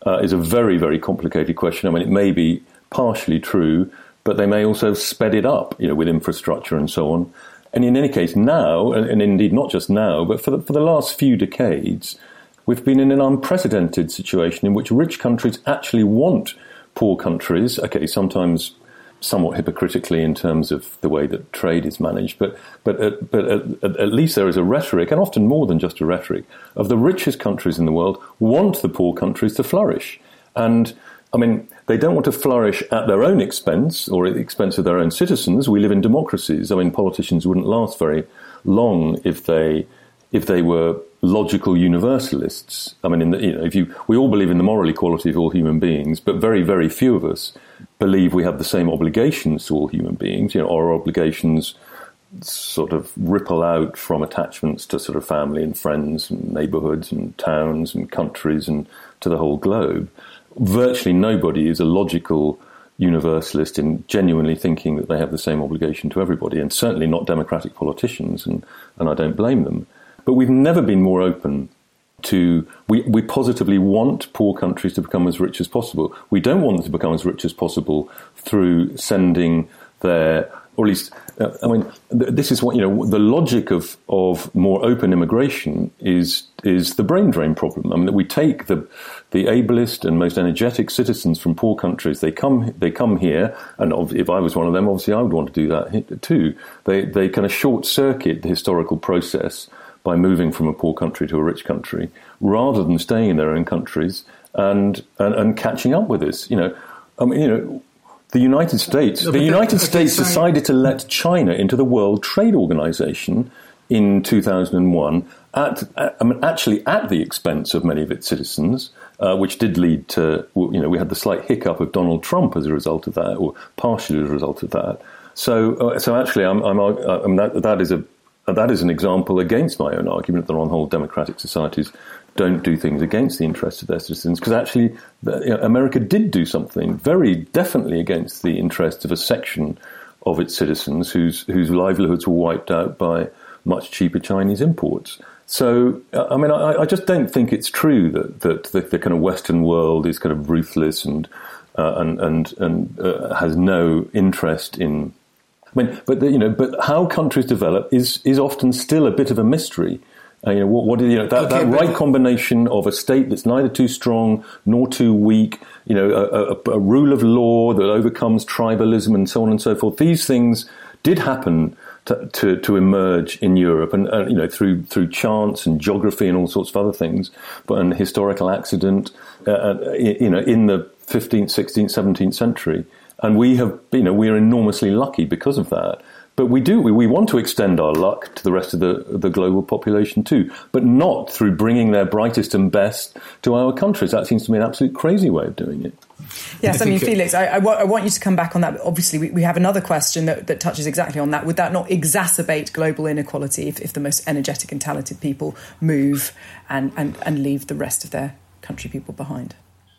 uh, is a very, very complicated question. I mean, it may be partially true, but they may also have sped it up, you know, with infrastructure and so on. And in any case, now, and, and indeed not just now, but for the, for the last few decades, we've been in an unprecedented situation in which rich countries actually want poor countries, okay, sometimes somewhat hypocritically in terms of the way that trade is managed, but but uh, but at, at least there is a rhetoric, and often more than just a rhetoric, of the richest countries in the world want the poor countries to flourish. And, I mean, they don't want to flourish at their own expense or at the expense of their own citizens. We live in democracies. I mean, politicians wouldn't last very long if they if they were logical universalists. I mean, in the, you know, if you, we all believe in the moral equality of all human beings, but very, very few of us believe we have the same obligations to all human beings. You know, our obligations sort of ripple out from attachments to sort of family and friends and neighbourhoods and towns and countries and to the whole globe. Virtually nobody is a logical universalist in genuinely thinking that they have the same obligation to everybody, and certainly not democratic politicians, and, and I don't blame them. But we've never been more open to, we, we positively want poor countries to become as rich as possible. We don't want them to become as rich as possible through sending their, or at least, uh, I mean, th- this is what, you know, the logic of, of more open immigration is is the brain drain problem. I mean, that we take the the ablest and most energetic citizens from poor countries, they come they come here, and if I was one of them, obviously I would want to do that too. They, they kind of short-circuit the historical process by moving from a poor country to a rich country, rather than staying in their own countries and, and, and catching up with us. You know, I mean, you know, the United States, no, the United States decided to let China into the World Trade Organization in two thousand one, at, at I mean, actually at the expense of many of its citizens, uh, which did lead to, you know, we had the slight hiccup of Donald Trump as a result of that, or partially as a result of that. So, uh, so actually, I'm, I'm, I'm that, that is a That is an example against my own argument that on whole democratic societies don't do things against the interests of their citizens, because actually you know, America did do something very definitely against the interests of a section of its citizens whose whose livelihoods were wiped out by much cheaper Chinese imports. So, I mean, I, I just don't think it's true that, that the, the kind of Western world is kind of ruthless and uh, and and, and uh, has no interest in. I mean, but the, you know, but how countries develop is is often still a bit of a mystery. Uh, you know, what, what you know that, okay, that right combination of a state that's neither too strong nor too weak. You know, a, a, a rule of law that overcomes tribalism and so on and so forth. These things did happen to to, to emerge in Europe, and uh, you know, through through chance and geography and all sorts of other things, but an historical accident. Uh, you know, in the fifteenth, sixteenth, seventeenth century. And we have, you know, we are enormously lucky because of that. But we do, we, we want to extend our luck to the rest of the the global population too, but not through bringing their brightest and best to our countries. That seems to me an absolute crazy way of doing it. Yes, I, I mean, Felix, I, I, w- I want you to come back on that. Obviously, we, we have another question that, that touches exactly on that. Would that not exacerbate global inequality if, if the most energetic and talented people move and, and, and leave the rest of their country people behind?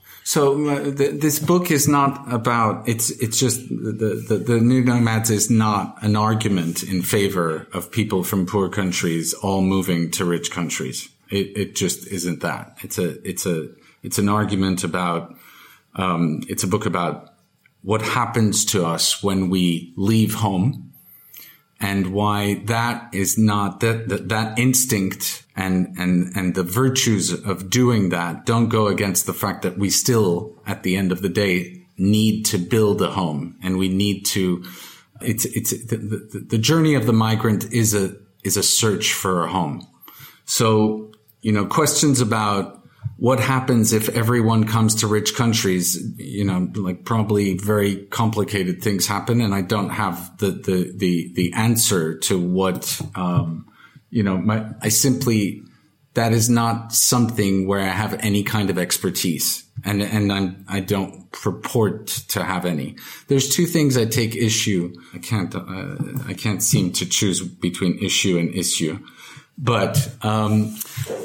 So uh, th- this book is not about, it's it's just, the, the, the New Nomads is not an argument in favor of people from poor countries all moving to rich countries. It, it just isn't that. It's a, it's a, it's an argument about, um, it's a book about what happens to us when we leave home, and why that is not, that, that, that instinct and, and, and the virtues of doing that don't go against the fact that we still, at the end of the day, need to build a home, and we need to, it's, it's, the, the, the journey of the migrant is a, is a search for a home. So, you know, questions about what happens if everyone comes to rich countries, you know, like probably very complicated things happen. And I don't have the, the, the, the answer to what, um, you know, my, I simply, that is not something where I have any kind of expertise, and, and I'm, I don't purport to have any. There's two things I take issue. I can't, uh, I can't seem to choose between issue and issue. But um,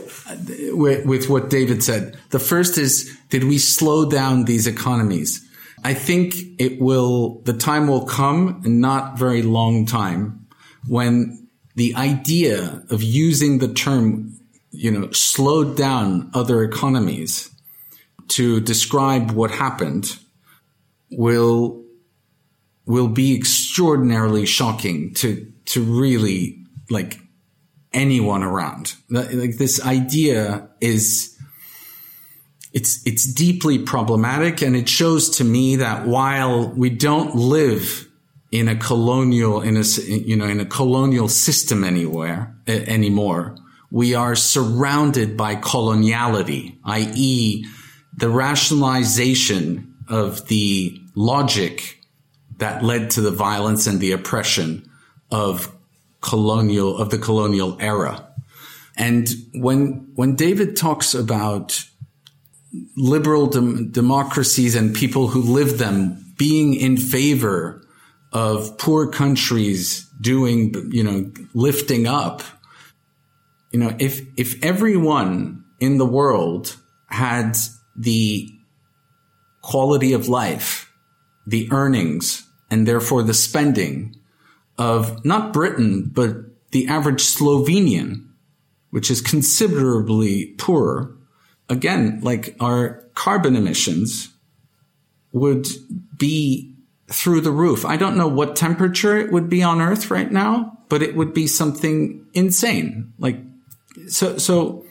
with, with what David said, the first is, did we slow down these economies? I think it will, the time will come, and not very long time, when the idea of using the term, you know, slowed down other economies to describe what happened will will be extraordinarily shocking to to really like anyone around. Like this idea is it's it's deeply problematic, and it shows to me that while we don't live in a colonial in a you know in a colonial system anywhere uh, anymore, we are surrounded by coloniality, that is the rationalization of the logic that led to the violence and the oppression of colonial of the colonial era. And when when David talks about liberal dem- democracies and people who live them being in favor of poor countries doing, you know, lifting up, you know, if if everyone in the world had the quality of life, the earnings, and therefore the spending of not Britain, but the average Slovenian, which is considerably poorer, again, like our carbon emissions would be through the roof. I don't know what temperature it would be on Earth right now, but it would be something insane. Like, so, so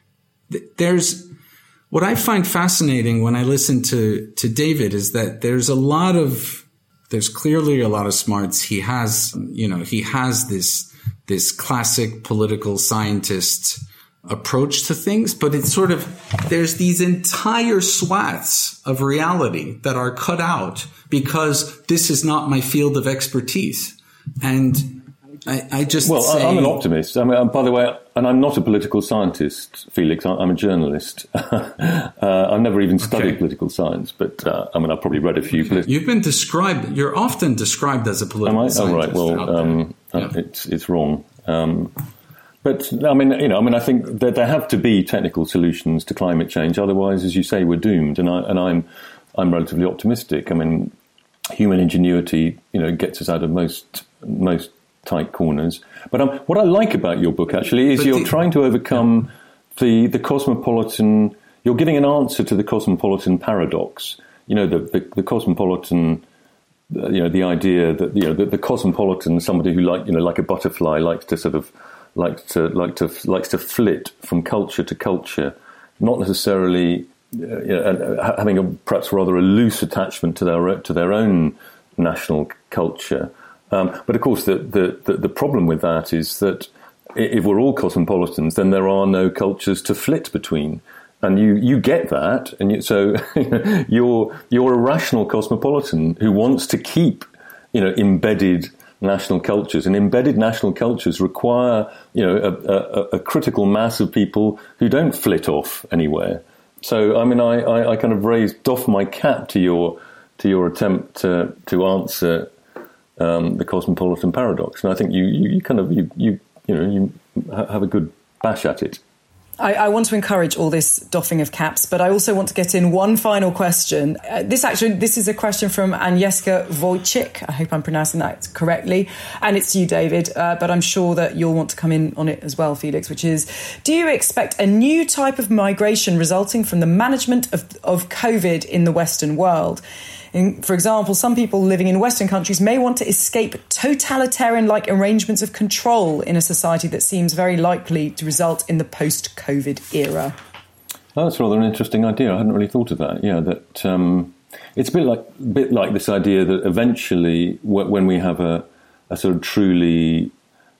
th- there's, what I find fascinating when I listen to, to David is that there's a lot of, there's clearly a lot of smarts. He has, you know, he has this, this classic political scientist approach to things, but it's sort of, there's these entire swaths of reality that are cut out because this is not my field of expertise. And I, I just well, say, I'm an optimist. I mean, by the way, and I'm not a political scientist, Felix. I'm a journalist. uh, I've never even studied okay. political science, but uh, I mean, I've probably read a few. Okay. Politi- You've been described. You're often described as a political scientist. Am I? Oh, right. Well, um, yeah. it's it's wrong. Um, but I mean, you know, I mean, I think that there have to be technical solutions to climate change. Otherwise, as you say, we're doomed. And I and I'm I'm relatively optimistic. I mean, human ingenuity, you know, gets us out of most most. tight corners. But um, what I like about your book, actually, is but you're the, trying to overcome yeah. the, the cosmopolitan, you're giving an answer to the cosmopolitan paradox. You know, the, the, the cosmopolitan, uh, you know, the idea that, you know, the, the cosmopolitan, somebody who like, you know, like a butterfly, likes to sort of, likes to, like to, likes to flit from culture to culture, not necessarily, uh, you know, having a perhaps rather a loose attachment to their, to their own national culture. Um, but of course, the, the, the problem with that is that if we're all cosmopolitans, then there are no cultures to flit between, and you, you get that, and you, so you're you're a rational cosmopolitan who wants to keep, you know, embedded national cultures, and embedded national cultures require, you know, a, a, a critical mass of people who don't flit off anywhere. So I mean, I, I, I kind of raised doff my cap to your to your attempt to to answer. Um, the cosmopolitan paradox, and I think you, you, you kind of you, you you know you have a good bash at it. I, I want to encourage all this doffing of caps, but I also want to get in one final question. Uh, this actually this is a question from Agnieszka Wojcik. I hope I'm pronouncing that correctly, and it's you, David. Uh, but I'm sure that you'll want to come in on it as well, Felix. Which is, do you expect a new type of migration resulting from the management of of COVID in the Western world? In, for example, some people living in Western countries may want to escape totalitarian-like arrangements of control in a society that seems very likely to result in the post-COVID era. Oh, that's rather an interesting idea. I hadn't really thought of that. Yeah, that um, it's a bit like a bit like this idea that eventually, when we have a, a sort of truly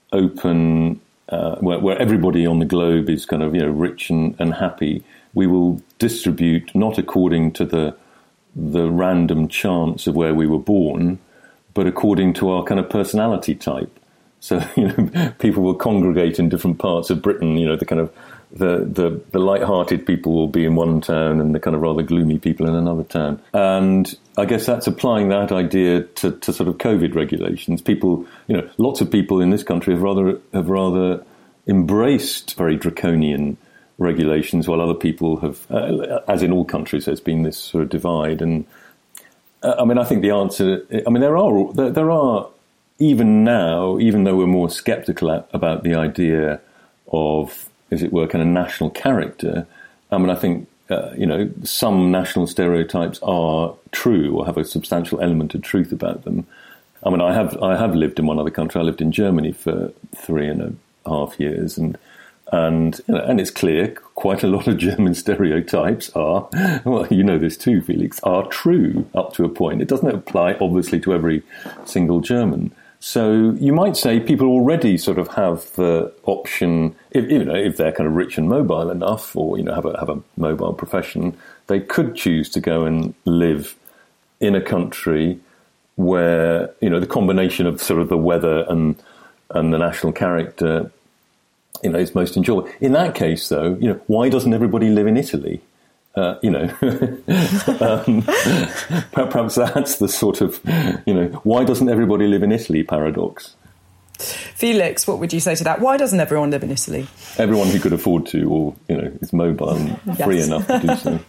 open, uh, where, where everybody on the globe is kind of, you know, rich and, and happy, we will distribute not according to the the random chance of where we were born, but according to our kind of personality type. So, you know, people will congregate in different parts of Britain. You know, the kind of the the, the light-hearted people will be in one town, and the kind of rather gloomy people in another town. And I guess that's applying that idea to, to sort of COVID regulations. People, you know, lots of people in this country have rather have rather embraced very draconian regulations, while other people have, uh, as in all countries, there's been this sort of divide. And uh, I mean, I think the answer, I mean, there are, there, there are, even now, even though we're more sceptical at, about the idea of, as it were, kind of national character, I mean, I think uh, you know, some national stereotypes are true or have a substantial element of truth about them. I mean, I have I have lived in one other country. I lived in Germany for three and a half years, and and you know, and it's clear quite a lot of German stereotypes are, well, you know this too, Felix, are true up to a point. It doesn't apply, obviously, to every single German. So you might say people already sort of have the option, if, you know, if they're kind of rich and mobile enough, or you know, have a have a mobile profession, they could choose to go and live in a country where, you know, the combination of sort of the weather and and the national character, you know, is most enjoyable. In that case, though, you know, why doesn't everybody live in Italy? Uh, you know, um, perhaps that's the sort of, you know, why doesn't everybody live in Italy paradox? Felix, what would you say to that? Why doesn't everyone live in Italy? Everyone who could afford to, or, you know, is mobile and yes. free enough to do so.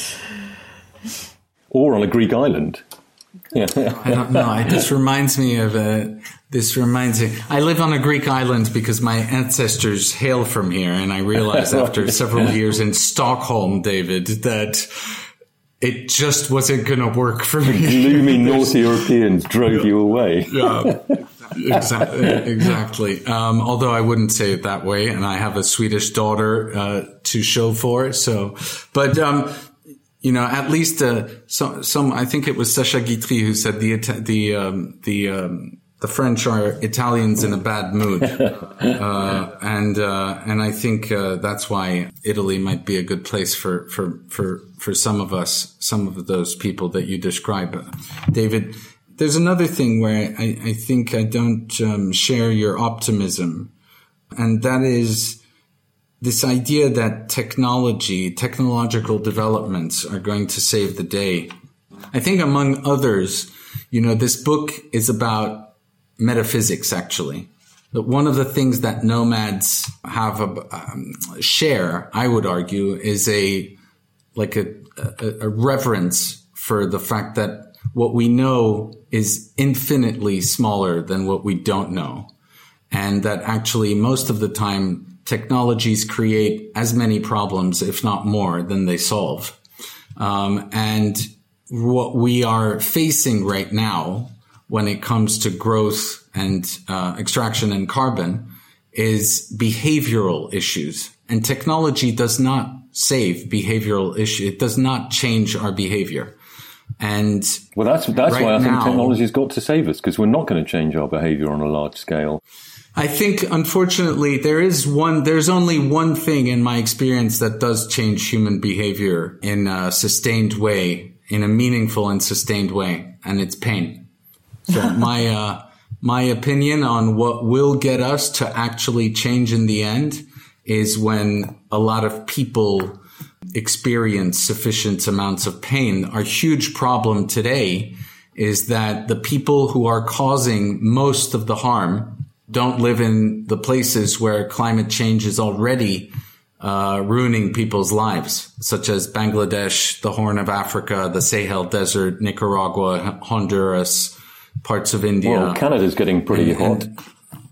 Or on a Greek island. Yeah. I don't know. It just reminds me of a, this reminds me, I live on a Greek island because my ancestors hail from here. And I realized after several years in Stockholm, David, that it just wasn't going to work for me. Gloomy North Europeans drove you away. Yeah, exactly. exactly. Um, although I wouldn't say it that way. And I have a Swedish daughter, uh, to show for it. So, but, um, you know, at least, uh, some, some, I think it was Sacha Guitry who said the, the, um, the, um, the French are Italians in a bad mood. Uh, and, uh, and I think, uh, that's why Italy might be a good place for, for, for, for some of us, some of those people that you describe. Uh, David, there's another thing where I, I think I don't, um, share your optimism. And that is, this idea that technology, technological developments are going to save the day. I think among others, you know, this book is about metaphysics, actually. That one of the things that nomads have a um, share, I would argue, is a, like a, a, a reverence for the fact that what we know is infinitely smaller than what we don't know. And that actually most of the time, technologies create as many problems, if not more, than they solve. Um, and what we are facing right now when it comes to growth and uh, extraction and carbon is behavioral issues. And technology does not save behavioral issues. It does not change our behavior. And well, that's that's right why I think now, technology's got to save us, because we're not going to change our behavior on a large scale. I think, unfortunately, there is one, there's only one thing in my experience that does change human behavior in a sustained way, in a meaningful and sustained way, and it's pain. So my, uh, my opinion on what will get us to actually change in the end is when a lot of people experience sufficient amounts of pain. Our huge problem today is that the people who are causing most of the harm don't live in the places where climate change is already uh, ruining people's lives, such as Bangladesh, the Horn of Africa, the Sahel Desert, Nicaragua, Honduras, parts of India. Well, Canada's getting pretty and, hot. And,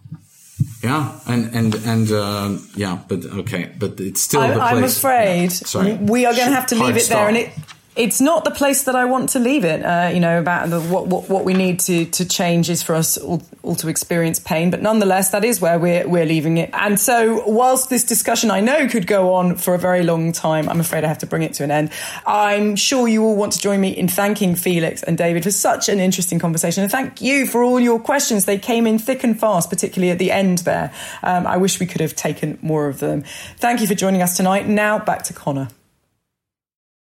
yeah, and and and uh, yeah, but okay, but it's still I, the place. I'm afraid Sorry. we are going to have to leave it there, and it. It's not the place that I want to leave it. Uh, you know, about the, what, what what we need to to change is for us all, all to experience pain. But nonetheless, that is where we're we're leaving it. And so, whilst this discussion I know could go on for a very long time, I'm afraid I have to bring it to an end. I'm sure you all want to join me in thanking Felix and David for such an interesting conversation, and thank you for all your questions. They came in thick and fast, particularly at the end there. Um, I wish we could have taken more of them. Thank you for joining us tonight. Now back to Connor.